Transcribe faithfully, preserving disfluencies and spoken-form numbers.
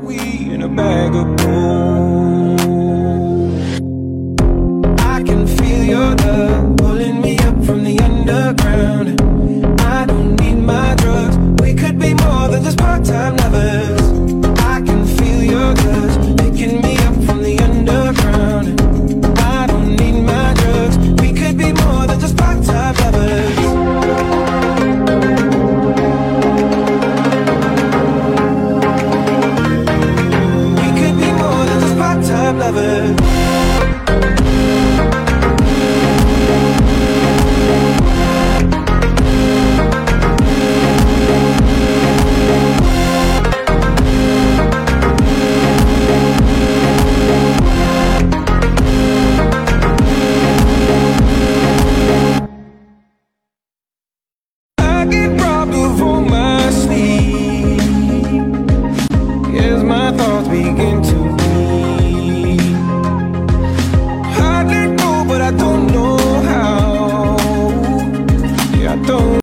we in a bag of gold. I can feel your love pulling me up from the underground. I don't need my drugs, we could be more than just part-time lovers. I can feel your touch picking me up from the underground. I don't need my drugs, we could be more than just part-time lovers. We could be more than just part-time lovers. My thoughts begin to